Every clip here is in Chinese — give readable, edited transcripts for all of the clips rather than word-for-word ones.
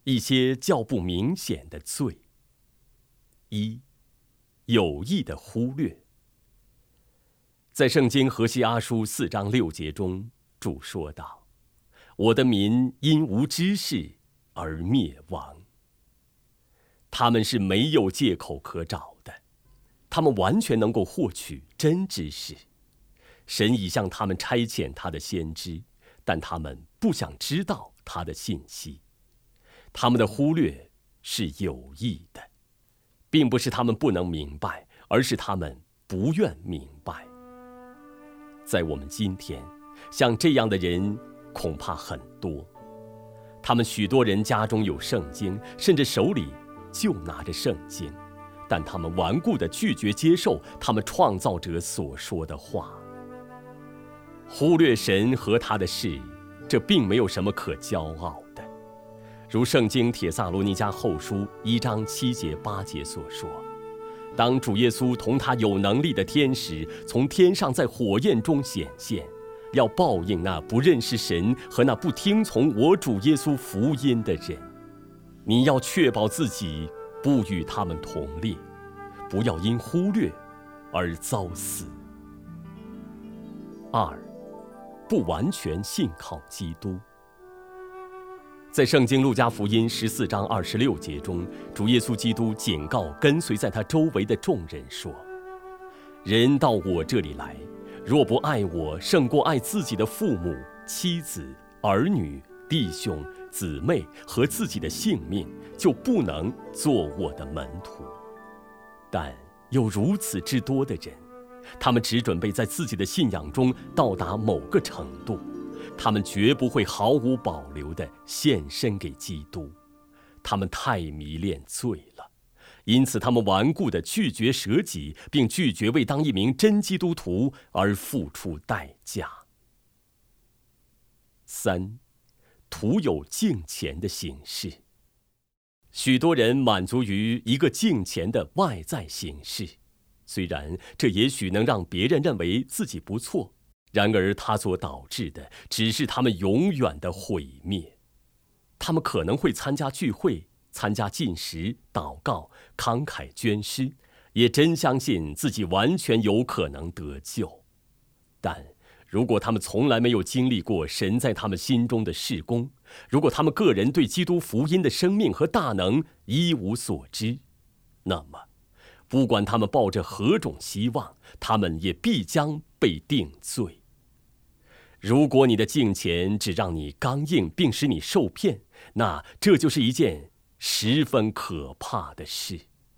一些较不明显的罪。一、有意的忽略。在圣经何西阿书4章6节中，主说道：“我的民因无知识而灭亡。”他们是没有借口可找的，他们完全能够获取真知识。神已向他们差遣他的先知，但他们不想知道他的信息。他们的忽略是有意的，并不是他们不能明白，而是他们不愿明白。在我们今天，像这样的人恐怕很多。他们许多人家中有圣经，甚至手里就拿着圣经，但他们顽固地拒绝接受他们创造者所说的话。忽略神和他的事，这并没有什么可骄傲的。如圣经帖撒罗尼迦后书1章7节8节所说，当主耶稣同他有能力的天使从天上在火焰中显现，要报应那不认识神和那不听从我主耶稣福音的人。你要确保自己不与他们同列，不要因忽略而遭死。二、不完全信靠基督。在圣经路加福音14章26节中，主耶稣基督警告跟随在他周围的众人说：“人到我这里来，若不爱我胜过爱自己的父母、妻子、儿女、弟兄、姊妹和自己的性命，就不能做我的门徒。”但有如此之多的人，他们只准备在自己的信仰中到达某个程度，他们绝不会毫无保留地献身给基督。他们太迷恋罪了，因此他们顽固地拒绝舍己，并拒绝为当一名真基督徒而付出代价。三、徒有敬虔的形式。许多人满足于一个敬虔的外在形式，虽然这也许能让别人认为自己不错，然而它所导致的只是他们永远的毁灭。他们可能会参加聚会，参加禁食、祷告、慷慨捐施，也真相信自己完全有可能得救。但如果他们从来没有经历过神在他们心中的事工，如果他们个人对基督福音的生命和大能一无所知，那么不管他们抱着何种希望，他们也必将被定罪。如果你的敬虔只让你刚硬并使你受骗，那这就是一件十分可怕的事。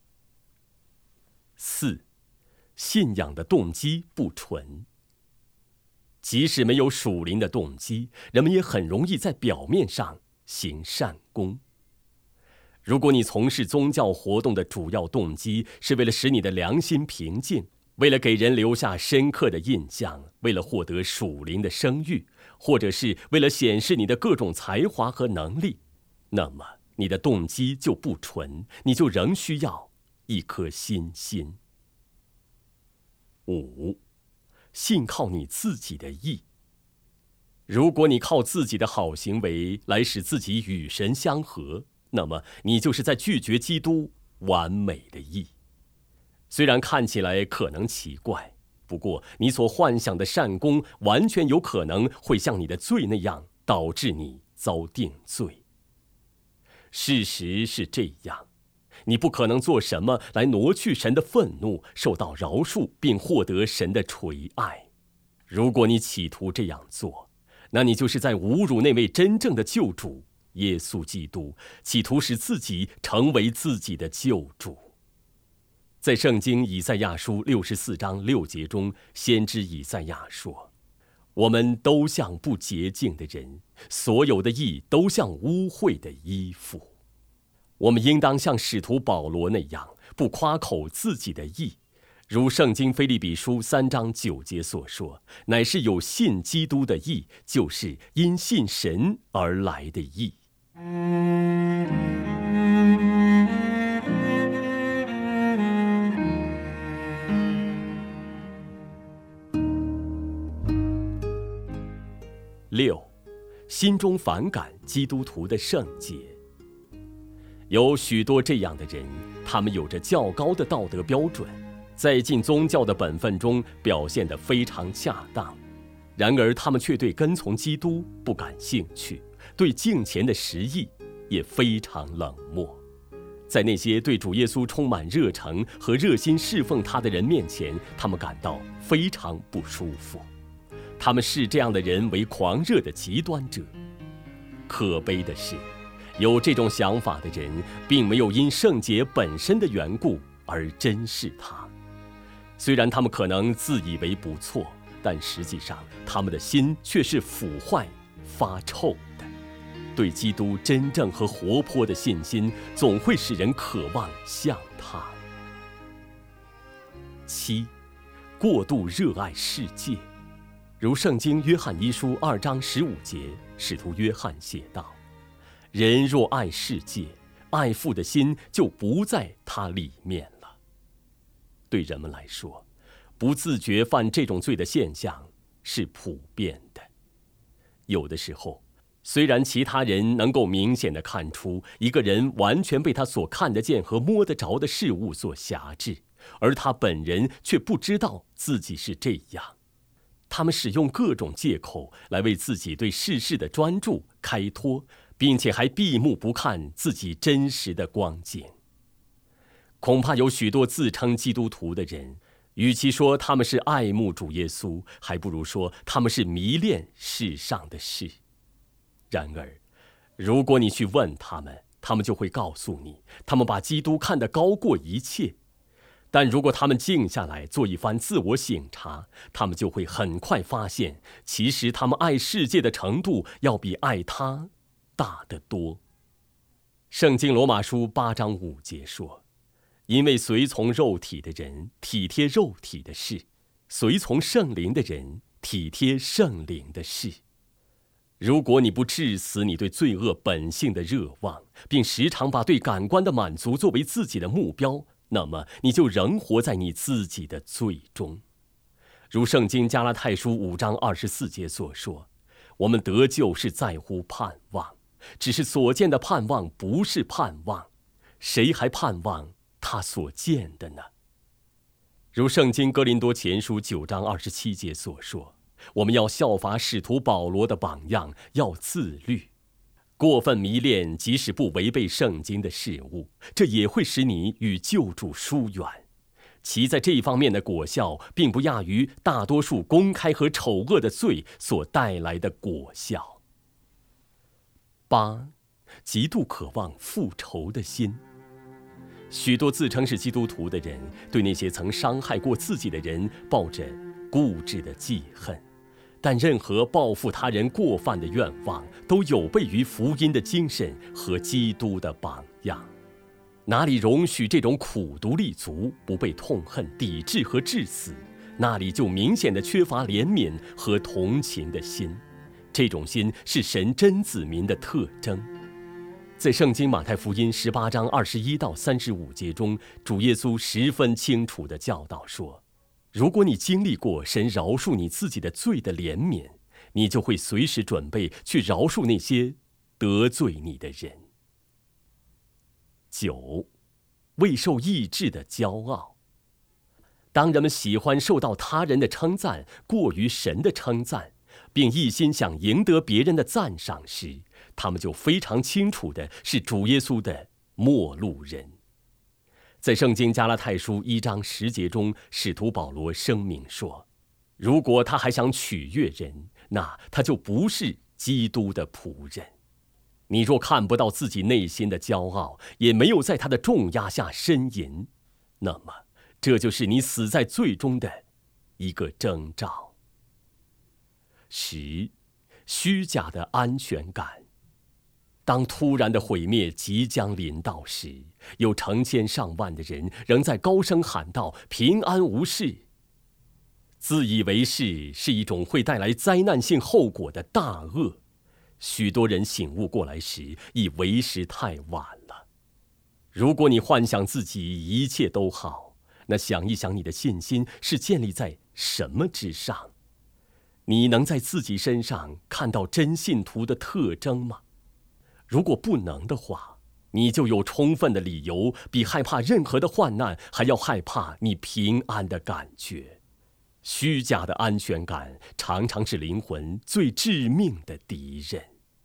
四、信仰的动机不纯。即使没有属灵的动机，人们也很容易在表面上行善功。如果你从事宗教活动的主要动机是为了使你的良心平静，为了给人留下深刻的印象，为了获得属灵的声誉，或者是为了显示你的各种才华和能力，那么你的动机就不纯，你就仍需要一颗新心。五、信靠你自己的义。如果你靠自己的好行为来使自己与神相合，那么你就是在拒绝基督完美的义。虽然看起来可能奇怪，不过你所幻想的善功完全有可能会像你的罪那样导致你遭定罪。事实是这样，你不可能做什么来挪去神的愤怒，受到饶恕，并获得神的垂爱。如果你企图这样做，那你就是在侮辱那位真正的救主耶稣基督，企图使自己成为自己的救主。在圣经以赛亚书64章6节中，先知以赛亚说：“我们都像不洁净的人，所有的义都像污秽的衣服。”我们应当像使徒保罗那样，不夸口自己的义，如圣经腓立比书3章9节所说，乃是有信基督的义，就是因信神而来的义。6、心中反感基督徒的圣洁。 有许多这样的人，他们有着较高的道德标准，在尽宗教的本分中表现得非常恰当，然而他们却对跟从基督不感兴趣，对敬虔的实意也非常冷漠。在那些对主耶稣充满热诚和热心侍奉他的人面前，他们感到非常不舒服。他们视这样的人为狂热的极端者。可悲的是，有这种想法的人并没有因圣洁本身的缘故而珍视他。虽然他们可能自以为不错，但实际上他们的心却是腐坏发臭的。对基督真正和活泼的信心总会使人渴望像他。7. 过度热爱世界。如圣经约翰一书2章15节，使徒约翰写道：人若爱世界，爱父的心就不在他里面了。对人们来说，不自觉犯这种罪的现象是普遍的。有的时候，虽然其他人能够明显地看出一个人完全被他所看得见和摸得着的事物所辖制，而他本人却不知道自己是这样。他们使用各种借口来为自己对世事的专注开脱，并且还闭目不看自己真实的光景。恐怕有许多自称基督徒的人，与其说他们是爱慕主耶稣，还不如说他们是迷恋世上的事。然而，如果你去问他们，他们就会告诉你，他们把基督看得高过一切。但如果他们静下来做一番自我省察，他们就会很快发现，其实他们爱世界的程度要比爱他大得多。圣经罗马书8章5节说：因为随从肉体的人体贴肉体的事，随从圣灵的人体贴圣灵的事。如果你不致死你对罪恶本性的热望，并时常把对感官的满足作为自己的目标，那么你就仍活在你自己的罪中。如圣经加拉太书5章24节所说：我们得救是在乎盼望，只是所见的盼望不是盼望，谁还盼望他所见的呢？如圣经哥林多前书9章27节所说：我们要效法使徒保罗的榜样，要自律。过分迷恋即使不违背圣经的事物，这也会使你与救主疏远。其在这一方面的果效，并不亚于大多数公开和丑恶的罪所带来的果效。8. 极度渴望复仇的心。许多自称是基督徒的人，对那些曾伤害过自己的人抱着固执的记恨，但任何报复他人过犯的愿望都有悖于福音的精神和基督的榜样。哪里容许这种苦毒立足，不被痛恨、抵制和致死，那里就明显地缺乏怜悯和同情的心。这种心是神真子民的特征。在圣经马太福音18章21到35节中，主耶稣十分清楚地教导说：如果你经历过神饶恕你自己的罪的怜悯，你就会随时准备去饶恕那些得罪你的人。9. 未受抑制的骄傲。当人们喜欢受到他人的称赞过于神的称赞，并一心想赢得别人的赞赏时，他们就非常清楚的是主耶稣的陌路人。在圣经加拉太书1章10节中，使徒保罗声明说：如果他还想取悦人，那他就不是基督的仆人。你若看不到自己内心的骄傲，也没有在他的重压下呻吟，那么这就是你死在罪中的一个征兆。10. 虚假的安全感。当突然的毁灭即将临到时，有成千上万的人仍在高声喊道：平安无事。自以为是是一种会带来灾难性后果的大恶。许多人醒悟过来时，已为时太晚了。如果你幻想自己一切都好，那想一想你的信心是建立在什么之上？你能在自己身上看到真信徒的特征吗？如果不能的话， 你就有充分的理由，比害怕任何的患难还要害怕你平安的感觉。虚假的安全感常常是灵魂最致命的敌人。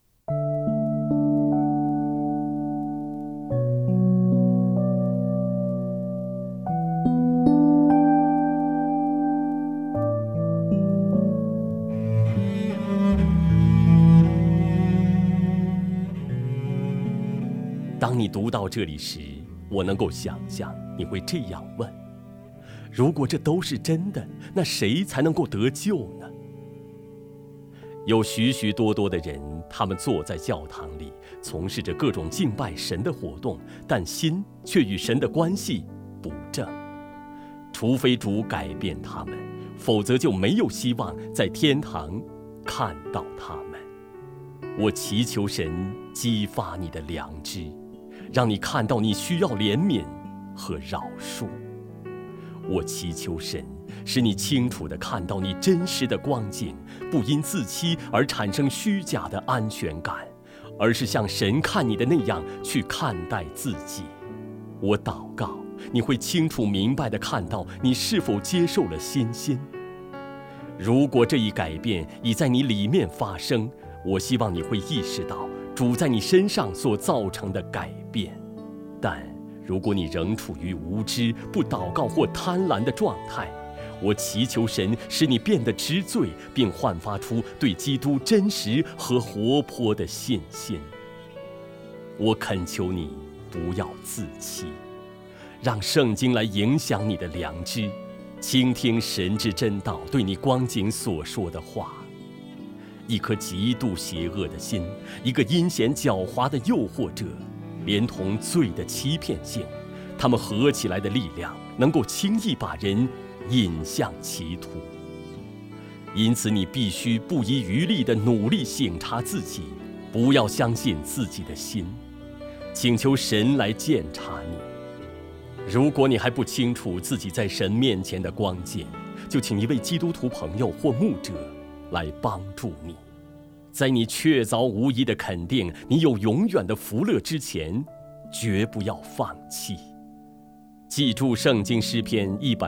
当你读到这里时，我能够想象你会这样问：如果这都是真的，那谁才能够得救呢？有许许多多的人，他们坐在教堂里，从事着各种敬拜神的活动，但心却与神的关系不正。除非主改变他们，否则就没有希望在天堂看到他们。我祈求神激发你的良知，让你看到你需要怜悯和饶恕。我祈求神使你清楚地看到你真实的光景，不因自欺而产生虚假的安全感，而是像神看你的那样去看待自己。我祷告你会清楚明白地看到你是否接受了新心。如果这一改变已在你里面发生，我希望你会意识到主在你身上所造成的改变。但如果你仍处于无知、不祷告或贪婪的状态，我祈求神使你变得知罪，并焕发出对基督真实和活泼的信心。我恳求你不要自欺，让圣经来影响你的良知，倾听神之真道对你光景所说的话。一颗极度邪恶的心，一个阴险狡猾的诱惑者，连同罪的欺骗性，他们合起来的力量能够轻易把人引向歧途。因此你必须不遗余力地努力省察自己，不要相信自己的心，请求神来鉴察你。如果你还不清楚自己在神面前的光景，就请一位基督徒朋友或牧者来帮助你。在你确凿无疑的肯定你有永远的福乐之前，绝不要放弃。记住圣经诗篇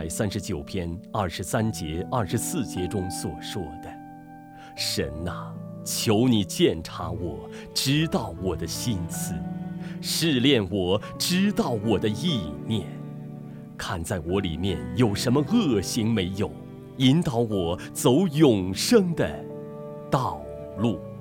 139篇23节24节中所说的：神啊，求你鉴察我，知道我的心思，试炼我，知道我的意念，看在我里面有什么恶行没有，引导我走永生的道路。